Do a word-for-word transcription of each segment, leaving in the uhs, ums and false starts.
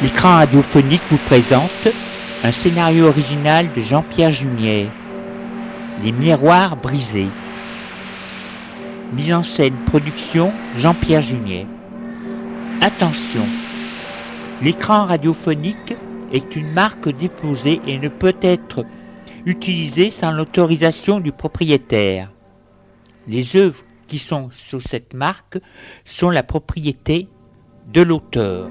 L'écran radiophonique vous présente un scénario original de Jean-Pierre Junier, Les miroirs brisés. Mise en scène, production Jean-Pierre Junier. Attention, l'écran radiophonique est une marque déposée et ne peut être utilisé sans l'autorisation du propriétaire. Les œuvres qui sont sous cette marque sont la propriété de l'auteur.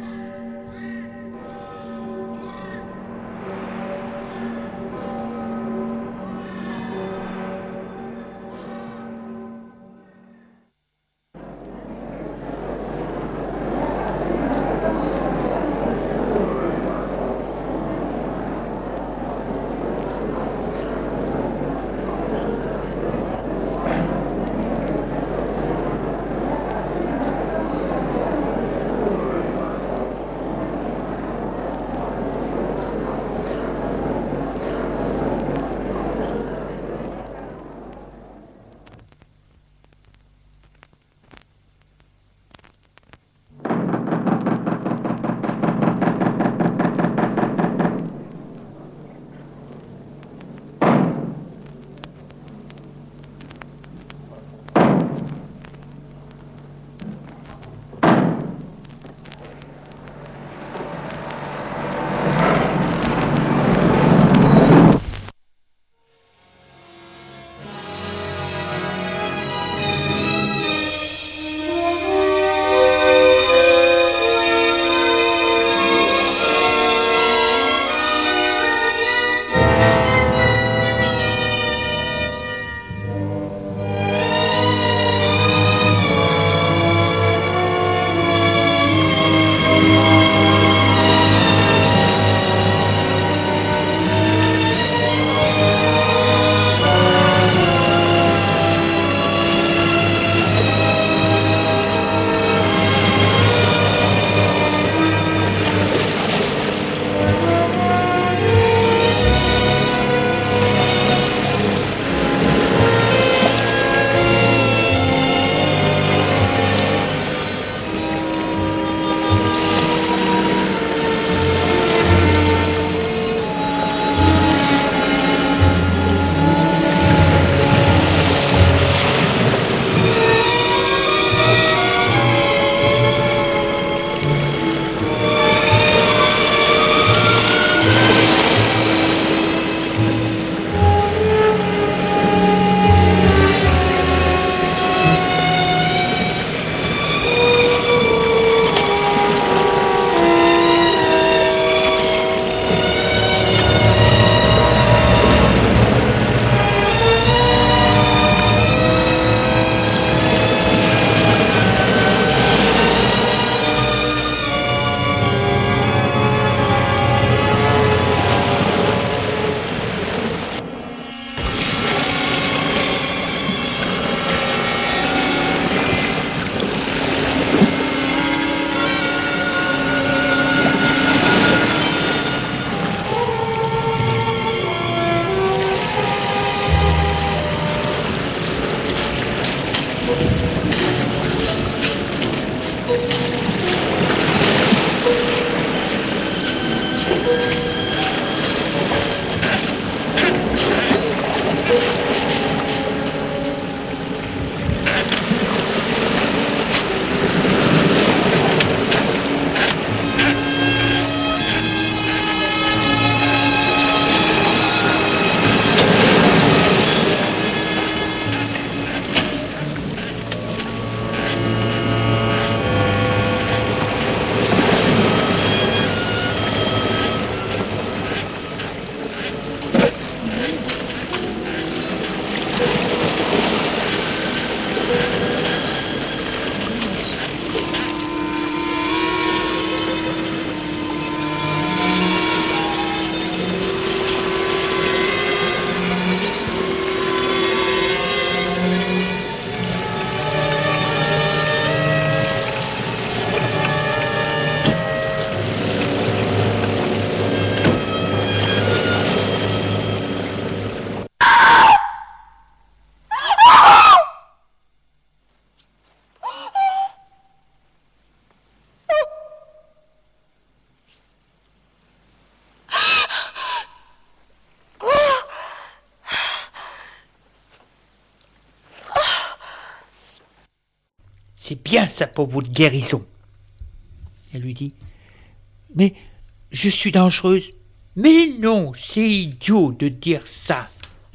c'est bien ça pour votre guérison. Elle lui dit, mais je suis dangereuse. Mais non, c'est idiot de dire ça.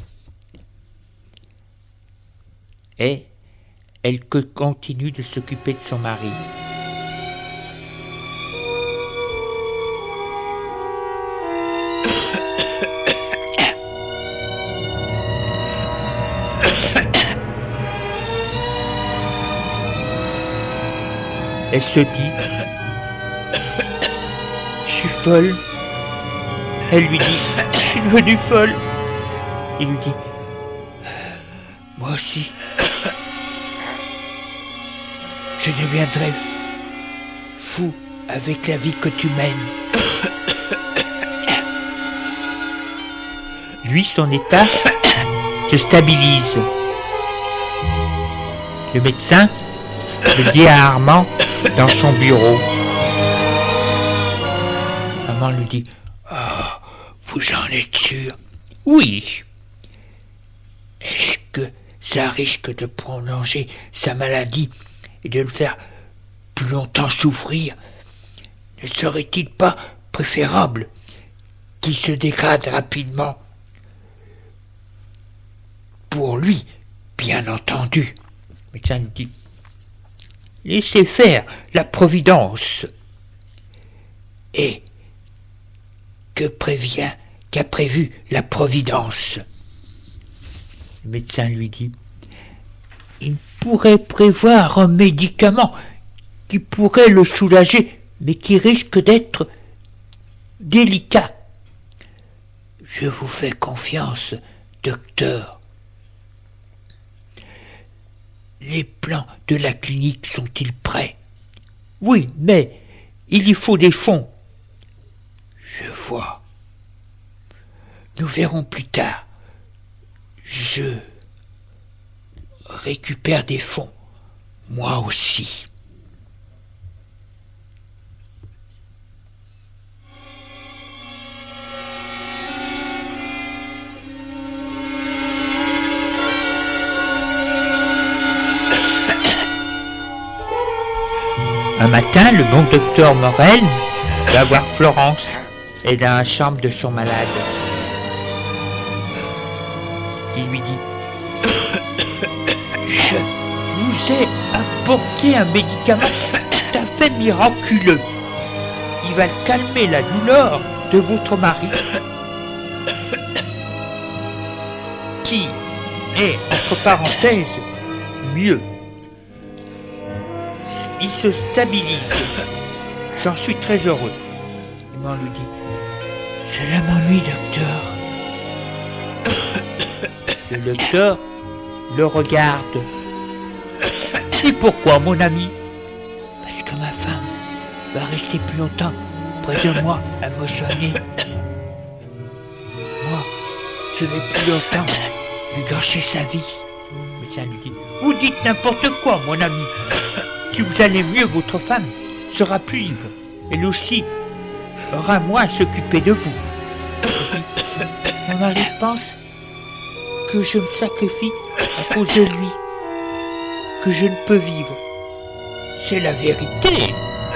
Et elle continue de s'occuper de son mari. Elle se dit, je suis folle. Elle lui dit, je suis devenue folle. Il lui dit, moi aussi, je deviendrai fou avec la vie que tu mènes. Lui, son état se stabilise. Le médecin le dit à Armand dans son bureau. Armand lui dit, oh, vous en êtes sûr? Oui. Est-ce que ça risque de prolonger sa maladie et de le faire plus longtemps souffrir? Ne serait-il pas préférable qu'il se dégrade rapidement? Pour lui, bien entendu. Le médecin lui dit, laissez faire la providence. Et que prévient, qu'a prévu la providence? Le médecin lui dit, il pourrait prévoir un médicament qui pourrait le soulager, mais qui risque d'être délicat. Je vous fais confiance, docteur. Les plans de la clinique sont-ils prêts? Oui, mais il y faut des fonds. Je vois. Nous verrons plus tard. Je récupère des fonds, moi aussi. Un matin, le bon docteur Morel va voir Florence et dans la chambre de son malade. Il lui dit, je vous ai apporté un médicament tout à fait miraculeux. Il va calmer la douleur de votre mari, qui est, entre parenthèses, mieux. Il se stabilise. J'en suis très heureux. Et moi, on lui dit, cela m'ennuie, docteur. Le docteur le regarde. Et pourquoi, mon ami? Parce que ma femme va rester plus longtemps près de moi à me soigner. Moi, je vais plus longtemps lui gâcher sa vie. Le médecin lui dit, vous dites n'importe quoi, mon ami. Si vous allez mieux, votre femme sera plus libre. Elle aussi aura moins à s'occuper de vous. Mon mari pense que je me sacrifie à cause de lui, que je ne peux vivre. C'est la vérité.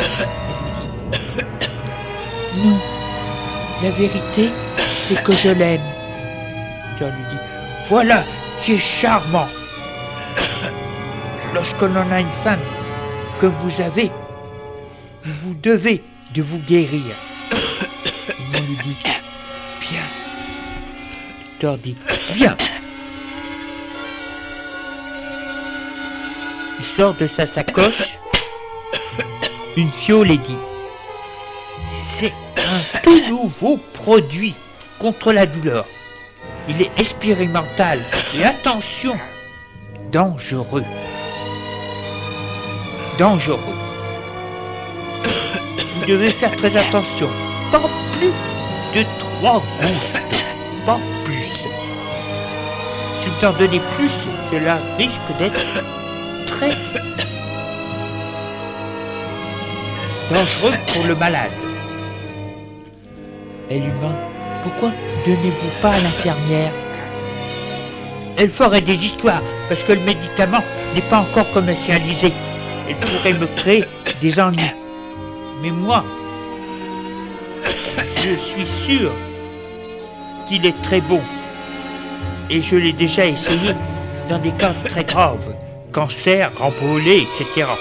Non, la vérité, c'est que je l'aime. Je lui dis, voilà qui est charmant. Lorsqu'on en a une femme comme vous avez, vous devez de vous guérir. Et on lui dit, bien. Le docteur dit, bien. Il sort de sa sacoche une fiole et dit, c'est un tout nouveau produit contre la douleur. Il est expérimental et attention, dangereux. Dangereux. Vous devez faire très attention. Pas plus de trois gouttes. Pas plus. Si vous en donnez plus, cela risque d'être très dangereux pour le malade. Elle lui demande, pourquoi donnez-vous pas à l'infirmière? Elle ferait des histoires parce que le médicament n'est pas encore commercialisé. elle pourrait me créer des ennuis. Mais moi, je suis sûr qu'il est très bon. Et je l'ai déjà essayé dans des cas très graves. Cancer, grand brûlé, et cetera.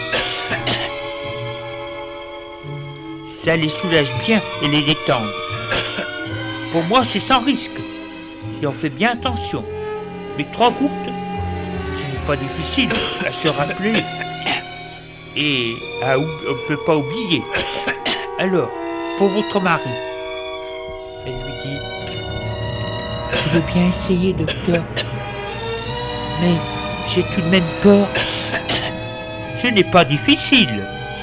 Ça les soulage bien et les détend. Pour moi, c'est sans risque, si on fait bien attention. Mais trois gouttes, ce n'est pas difficile à se rappeler. Et à, on ne peut pas oublier. Alors, pour votre mari, elle lui dit: je veux bien essayer, docteur, mais j'ai tout de même peur. Ce n'est pas difficile.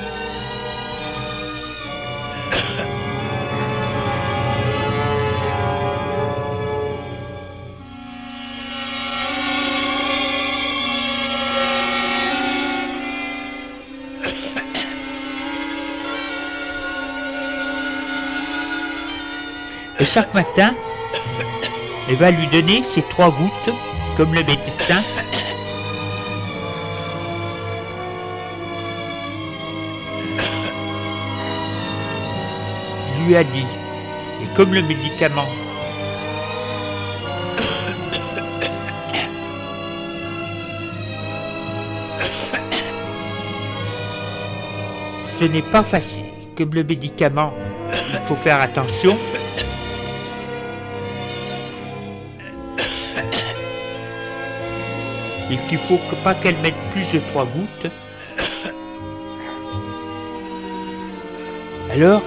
Et chaque matin, elle va lui donner ces trois gouttes, comme le médecin lui a dit. Et comme le médicament ce n'est pas facile, comme le médicament, il faut faire attention. Et qu'il faut que pas qu'elle mette plus de trois gouttes. Alors,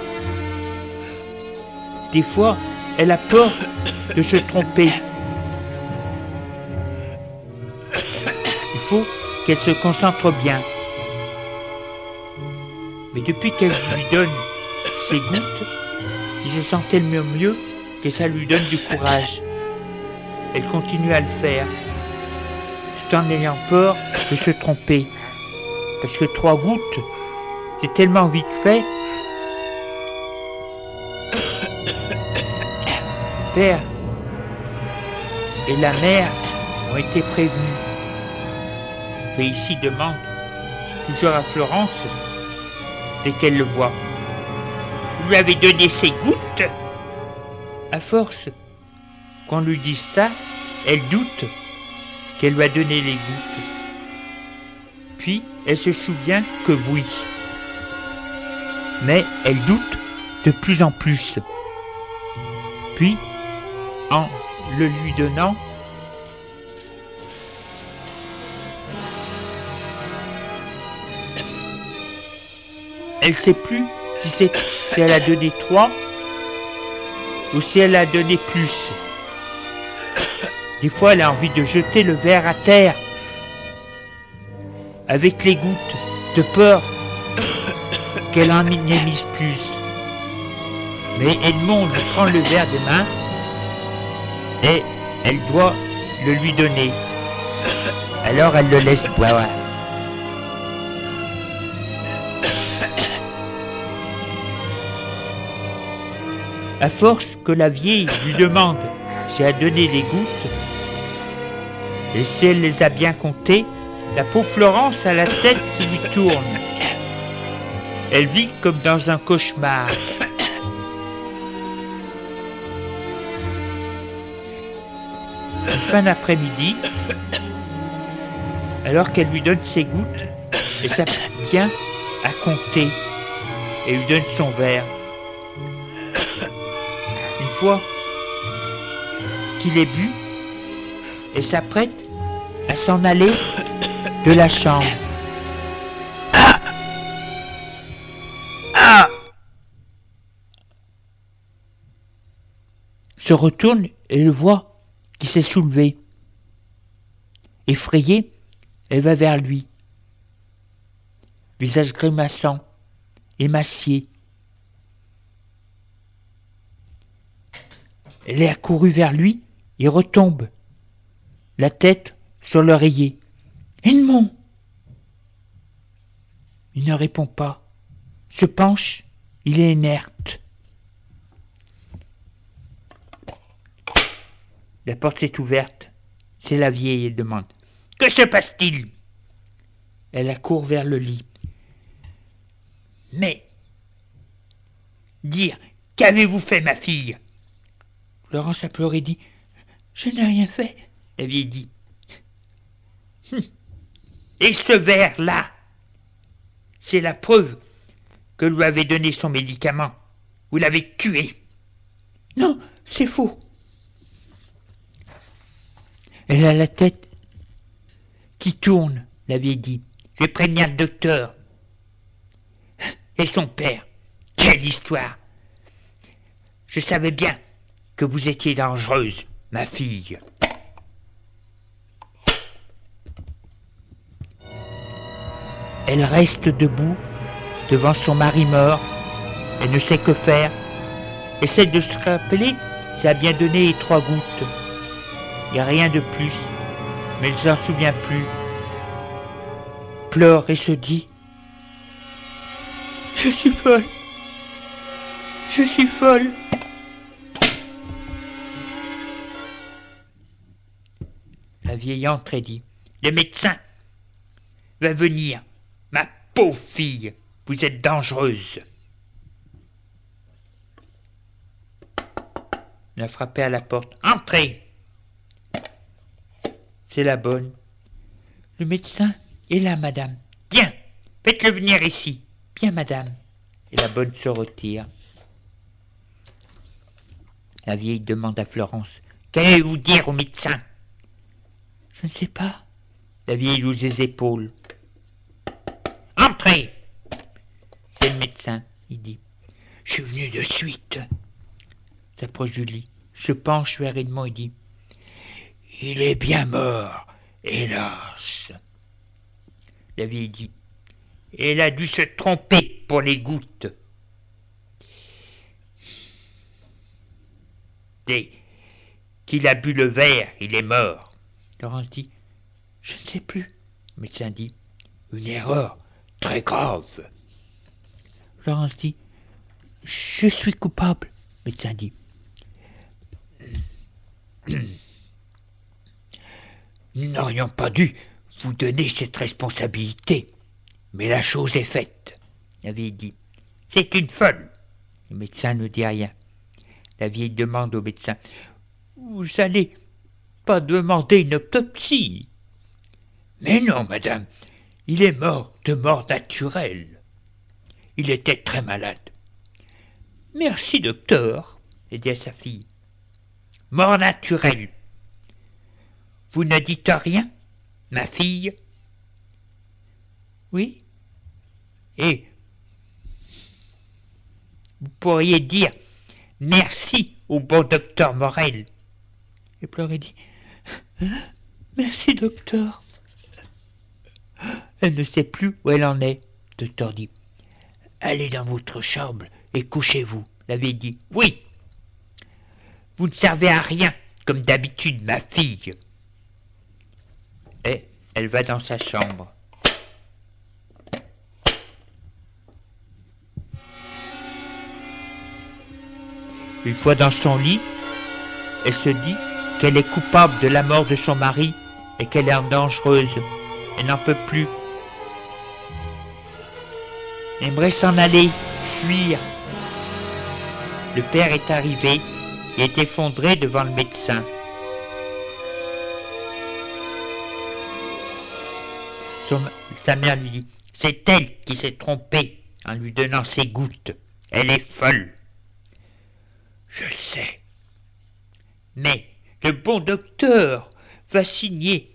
des fois, elle a peur de se tromper. Il faut qu'elle se concentre bien. Mais depuis qu'elle lui donne ses gouttes, il se sent tellement mieux que ça lui donne du courage. Elle continue à le faire, tout en ayant peur de se tromper. Parce que trois gouttes, c'est tellement vite fait. Le père et la mère ont été prévenus. Félicie demande toujours à Florence, dès qu'elle le voit: vous lui avez donné ses gouttes? À force qu'on lui dise ça, elle doute qu'elle lui a donné les gouttes. Puis, elle se souvient que oui. Mais elle doute de plus en plus. Puis, en le lui donnant, elle ne sait plus si, c'est, si elle a donné trois ou si elle a donné plus. Des fois, elle a envie de jeter le verre à terre avec les gouttes, de peur qu'elle en ait mise plus. Mais Edmond lui prend le verre des mains et elle doit le lui donner. Alors elle le laisse boire. À force que la vieille lui demande si elle a donné les gouttes, et si elle les a bien comptées, la pauvre Florence a la tête qui lui tourne. Elle vit comme dans un cauchemar. Une fin d'après-midi, alors qu'elle lui donne ses gouttes, elle s'apprête bien à compter et lui donne son verre. Une fois qu'il est bu, elle s'apprête à s'en aller de la chambre. Ah! Ah! Se retourne et le voit qui s'est soulevé. Effrayée, elle va vers lui. Visage grimaçant, émacié. Elle est accourue vers lui et retombe, la tête sur l'oreiller. « Edmond !» Il ne répond pas, se penche, il est inerte. La porte est ouverte, c'est la vieille, elle demande. « Que se passe-t-il » Elle accourt vers le lit. Mais, dire, qu'avez-vous fait, ma fille? Florence a pleuré et dit, je n'ai rien fait. La vieille dit, hum. Et ce verre-là, c'est la preuve que lui avez donné son médicament. Vous l'avez tué. Non, c'est faux. Elle a la tête qui tourne, la vieille dit. Je vais prévenir le docteur. Et son père, quelle histoire! Je savais bien que vous étiez dangereuse, ma fille. Elle reste debout devant son mari mort. Elle ne sait que faire. Essaie de se rappeler, ça a bien donné trois gouttes. Il n'y a rien de plus, mais elle ne s'en souvient plus. Pleure et se dit, je suis folle. Je suis folle. La vieille entre et dit, le médecin va venir. Ma pauvre fille, vous êtes dangereuse. Elle a frappé à la porte. Entrez. C'est la bonne. Le médecin est là, madame. Bien, faites-le venir ici. Bien, madame. Et la bonne se retire. La vieille demande à Florence. Qu'allez-vous dire au médecin? Je ne sais pas. La vieille loue les épaules. Entrez. C'est le médecin, il dit. Je suis venu de suite. S'approche du lit, se penche vers Edmond et dit, il est bien mort, hélas. La vieille dit, elle a dû se tromper pour les gouttes. Dès qu'il a bu le verre, il est mort. Laurence dit, je ne sais plus. Le médecin dit, une erreur très grave. Laurence dit, je suis coupable. Le médecin dit, nous n'aurions pas dû vous donner cette responsabilité, mais la chose est faite. La vieille dit, c'est une folle. Le médecin ne dit rien. La vieille demande au médecin, vous allez pas demander une autopsie? Mais non, madame, il est mort de mort naturelle. Il était très malade. Merci, docteur, dit à sa fille. Mort naturelle. Vous ne dites rien, ma fille? Oui. Et vous pourriez dire merci au bon docteur Morel. Et Pleuret dit, merci, docteur. Elle ne sait plus où elle en est. Le docteur dit, allez dans votre chambre et couchez-vous. La vieille dit, oui. Vous ne servez à rien, comme d'habitude, ma fille. Et elle va dans sa chambre. Une fois dans son lit, elle se dit qu'elle est coupable de la mort de son mari et qu'elle est dangereuse. Elle n'en peut plus. Elle aimerait s'en aller, fuir. Le père est arrivé et est effondré devant le médecin. Son, sa mère lui dit, c'est elle qui s'est trompée en lui donnant ses gouttes. Elle est folle. Je le sais. Mais le bon docteur va signer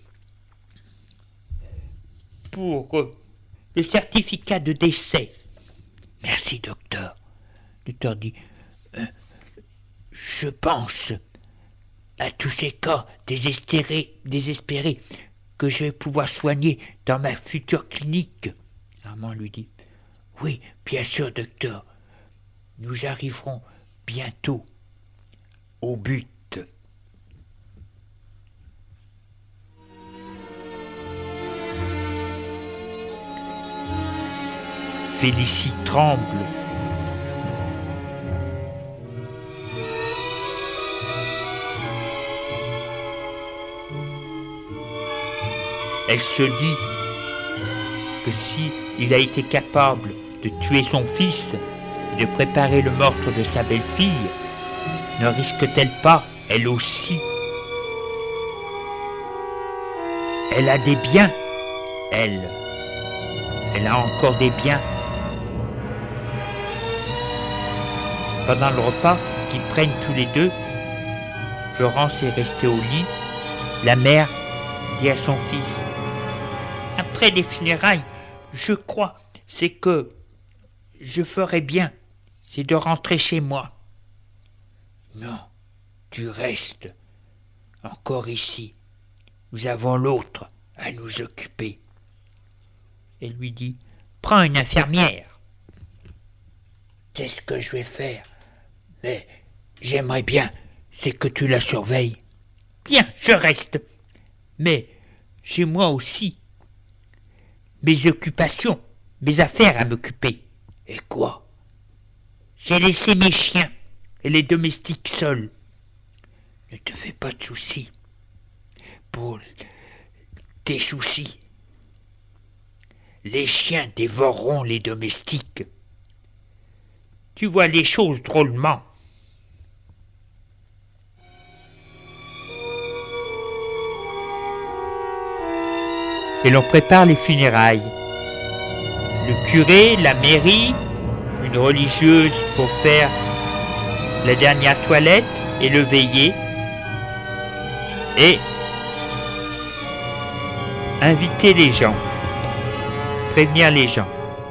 pour euh, le certificat de décès. Merci, docteur. Le docteur dit, euh, je pense à tous ces cas désespérés, désespérés que je vais pouvoir soigner dans ma future clinique. Armand lui dit, oui, bien sûr, docteur. Nous arriverons bientôt au but. Félicie tremble. Elle se dit que si il a été capable de tuer son fils et de préparer le meurtre de sa belle-fille, ne risque-t-elle pas, elle aussi? Elle a des biens, elle. Elle a encore des biens. Pendant le repas qu'ils prennent tous les deux, Florence est restée au lit. La mère dit à son fils: après les funérailles, je crois, c'est que je ferais bien, c'est de rentrer chez moi. Non, tu restes encore ici. Nous avons l'autre à nous occuper. Elle lui dit: prends une infirmière. C'est ce que je vais faire, mais j'aimerais bien, c'est que tu la surveilles. Bien, je reste, mais j'ai moi aussi mes occupations, mes affaires à m'occuper. Et quoi? J'ai laissé mes chiens et les domestiques seuls. Ne te fais pas de soucis pour tes soucis. Les chiens dévoreront les domestiques. Tu vois les choses drôlement. Et l'on prépare les funérailles. Le curé, la mairie, une religieuse pour faire la dernière toilette et le veiller, et inviter les gens, prévenir les gens.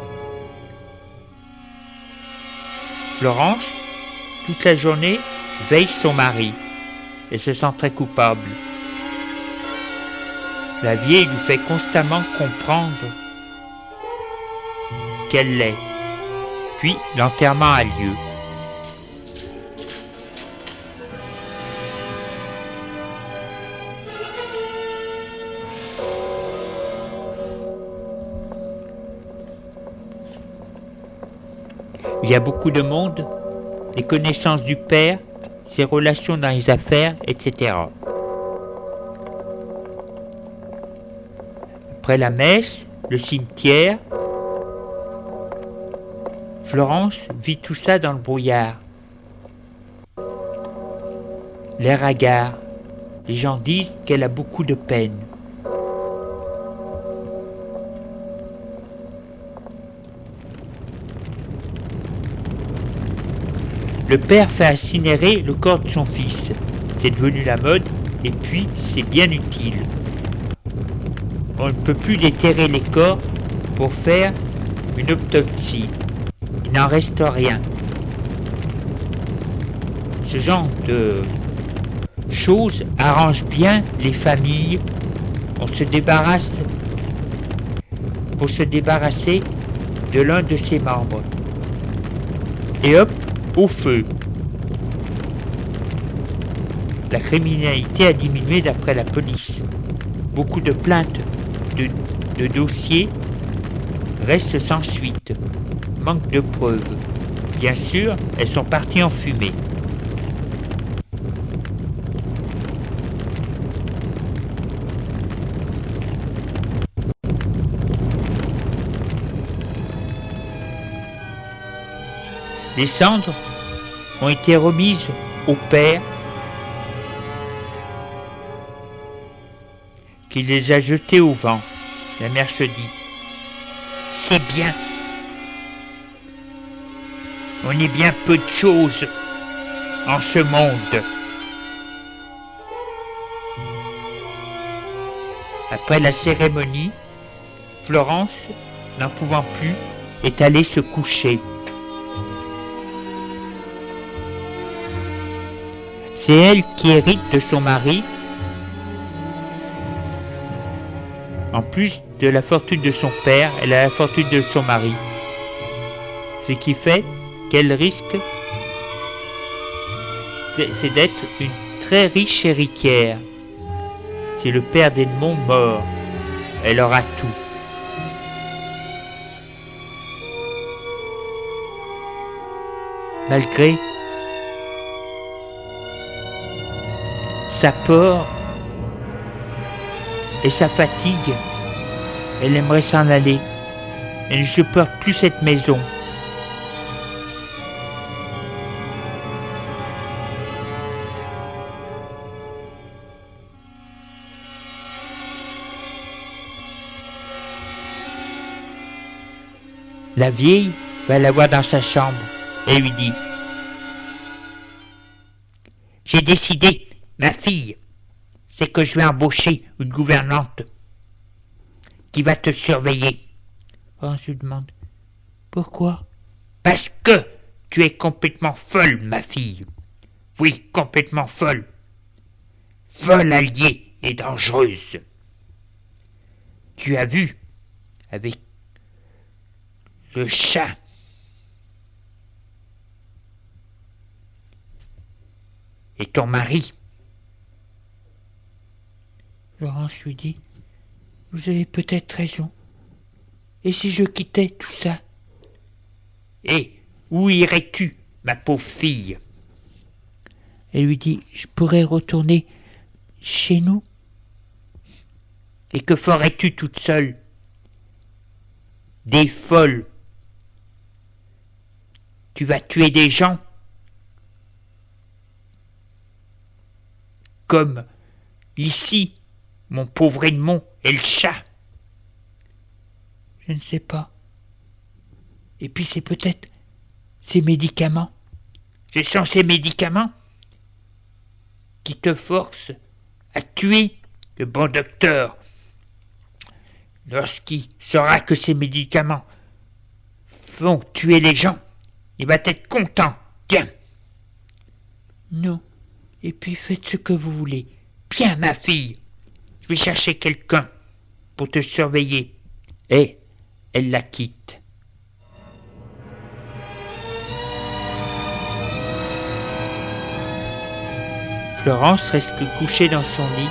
Florence, toute la journée, veille son mari et se sent très coupable. La vieille lui fait constamment comprendre qu'elle l'est. Puis l'enterrement a lieu. Il y a beaucoup de monde, les connaissances du père, ses relations dans les affaires, et cetera. Après la messe, le cimetière, Florence vit tout ça dans le brouillard. L'air hagard, les gens disent qu'elle a beaucoup de peine. Le père fait incinérer le corps de son fils. C'est devenu la mode et puis c'est bien utile. On ne peut plus déterrer les corps pour faire une autopsie. Il n'en reste rien. Ce genre de choses arrange bien les familles. On se débarrasse pour se débarrasser de l'un de ses membres. Et hop, au feu. La criminalité a diminué d'après la police. Beaucoup de plaintes, de, de dossiers restent sans suite. Manque de preuves. Bien sûr, elles sont parties en fumée. Les cendres ont été remises au père qui les a jetées au vent. La mère se dit: c'est bien. On est bien peu de choses en ce monde. Après la cérémonie, Florence, n'en pouvant plus, est allée se coucher. C'est elle qui hérite de son mari, en plus de la fortune de son père, elle a la fortune de son mari. Ce qui fait qu'elle risque, c'est d'être une très riche héritière. C'est le père d'Edmond mort, elle aura tout. Malgré sa peur et sa fatigue, elle aimerait s'en aller et ne supporte plus cette maison. La vieille va la voir dans sa chambre et lui dit: « J'ai décidé, ma fille, c'est que je vais embaucher une gouvernante qui va te surveiller. » On se demande: « Pourquoi ?»« Parce que tu es complètement folle, ma fille. Oui, complètement folle. Folle alliée et dangereuse. Tu as vu, avec le chat, et ton mari. » Florence lui dit: « Vous avez peut-être raison. Et si je quittais tout ça ? » « Et où irais-tu, ma pauvre fille ? » Elle lui dit: « Je pourrais retourner chez nous. » « Et que ferais-tu toute seule ? Des folles. Tu vas tuer des gens comme ici, mon pauvre Edmond et le chat. » « Je ne sais pas. Et puis c'est peut-être ces médicaments. Ce sont ces médicaments qui te forcent à tuer le bon docteur. Lorsqu'il saura que ces médicaments font tuer les gens, il va être content. Tiens. » « Non. Et puis faites ce que vous voulez. Bien, ma fille. Je vais chercher quelqu'un pour te surveiller. » Et elle la quitte. Florence reste couchée dans son lit.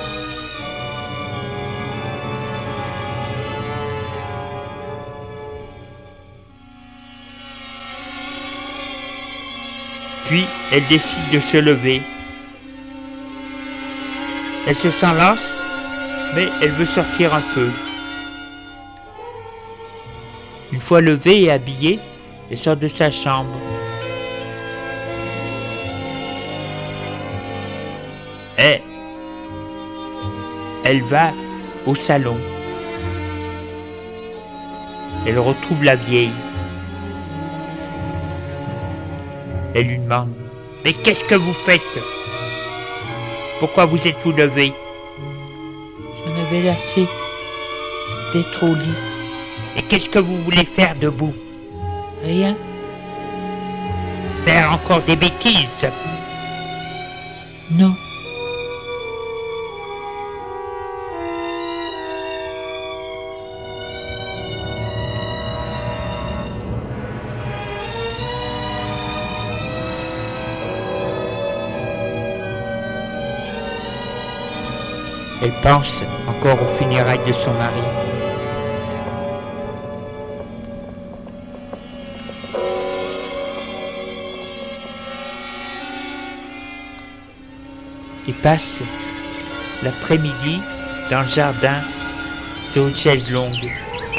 Puis elle décide de se lever. Elle se sent lasse, mais elle veut sortir un peu. Une fois levée et habillée, elle sort de sa chambre. Et elle va au salon. Elle retrouve la vieille. Elle lui demande: « Mais qu'est-ce que vous faites ? Pourquoi vous êtes-vous levé ? » « J'en avais assez d'être au lit. »« Et qu'est-ce que vous voulez faire debout ? » ?»« Rien. »« Faire encore des bêtises ? » ?»« Non. » Elle pense encore aux funérailles de son mari. Il passe l'après-midi dans le jardin sur une chaise longue.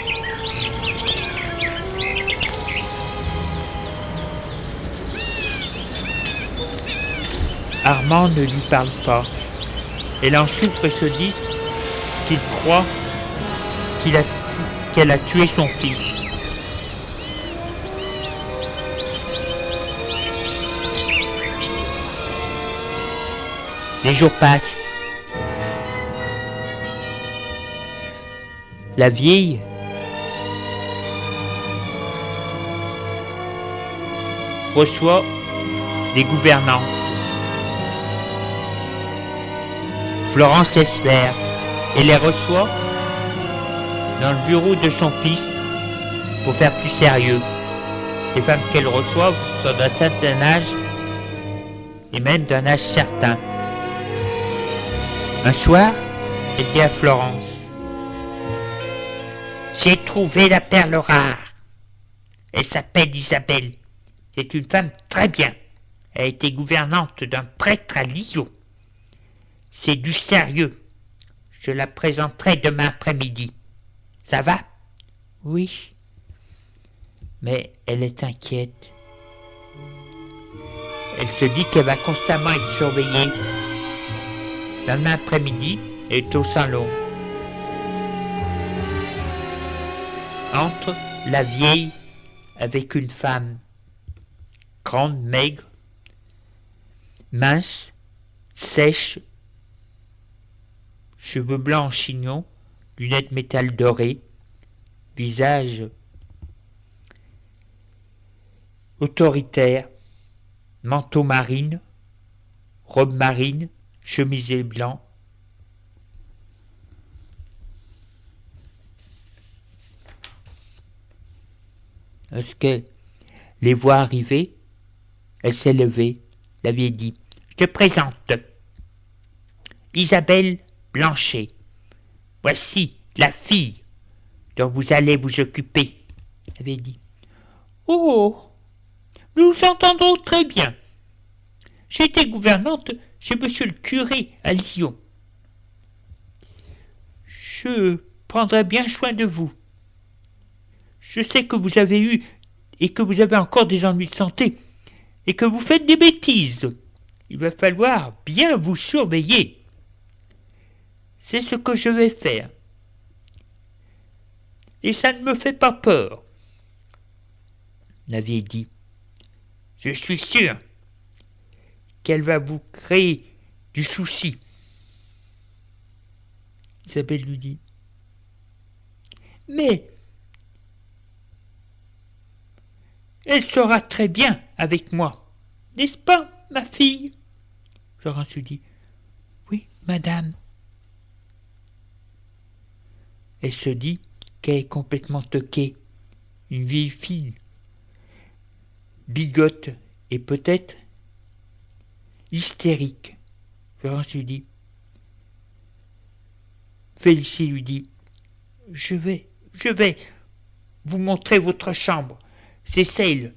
Armand ne lui parle pas. Elle en souffre et se dit qu'il croit qu'il a, qu'elle a tué son fils. Les jours passent. La vieille reçoit des gouvernants. Florence espère et les reçoit dans le bureau de son fils pour faire plus sérieux. Les femmes qu'elle reçoit sont d'un certain âge et même d'un âge certain. Un soir, elle dit à Florence: « J'ai trouvé la perle rare. Elle s'appelle Isabelle. C'est une femme très bien. Elle a été gouvernante d'un prêtre à Lyon. C'est du sérieux. Je la présenterai demain après-midi. Ça va ? » « Oui. » mais elle est inquiète. Elle se dit qu'elle va constamment être surveillée. Le lendemain après-midi, elle est au salon. Entre la vieille avec une femme, grande, maigre, mince, sèche, cheveux blancs en chignon, lunettes métal dorées, visage autoritaire, manteau marine, robe marine, chemisier blanc. Lorsqu'elle les voit arriver, elle s'est levée. La vieille dit: « Je te présente Isabelle Blanchet. Voici la fille dont vous allez vous occuper. » La vieille dit: « Oh, nous nous entendons très bien. J'étais gouvernante chez monsieur le curé à Lyon. Je prendrai bien soin de vous. Je sais que vous avez eu et que vous avez encore des ennuis de santé et que vous faites des bêtises. Il va falloir bien vous surveiller. C'est ce que je vais faire. Et ça ne me fait pas peur. » La vieille dit: « Je suis sûr qu'elle va vous créer du souci. » Isabelle lui dit: « Mais elle sera très bien avec moi, n'est-ce pas, ma fille ?» Florence lui dit: « Oui, madame. » Elle se dit qu'elle est complètement toquée, une vieille fille, bigote et peut-être hystérique. Florence lui dit: « Félicie lui dit: « Je vais, je vais vous montrer votre chambre. C'est celle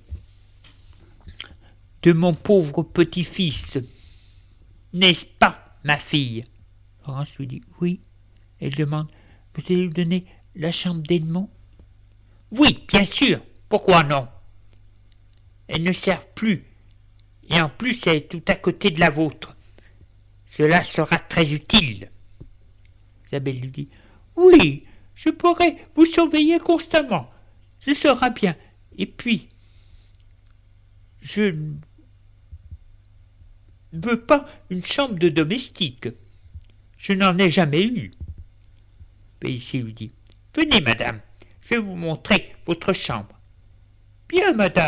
de mon pauvre petit-fils. N'est-ce pas, ma fille ?» Florence lui dit: « Oui. » Elle demande: « Vous allez lui donner la chambre d'Edmond ?»« Oui, bien sûr. Pourquoi non? Elle ne sert plus, et en plus elle est tout à côté de la vôtre. Cela sera très utile. » Isabelle lui dit: « Oui, je pourrai vous surveiller constamment. Ce sera bien. Et puis, je ne veux pas une chambre de domestique. Je n'en ai jamais eu. » Félicie lui dit: « Venez, madame, je vais vous montrer votre chambre. »« Bien, madame. »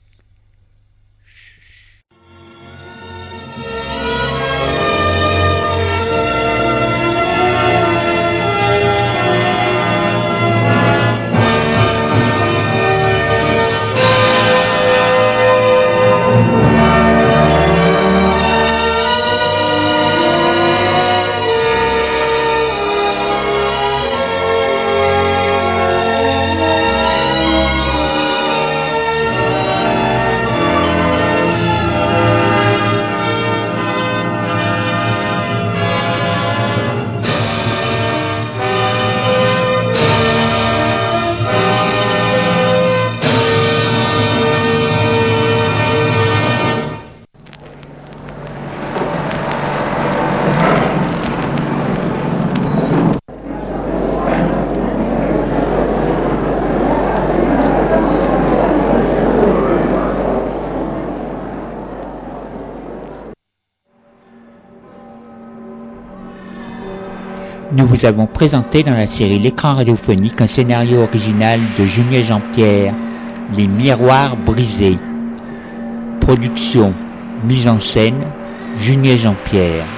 Nous vous avons présenté dans la série L'écran radiophonique un scénario original de Junier Jean-Pierre, Les miroirs brisés. Production, mise en scène, Junier Jean-Pierre.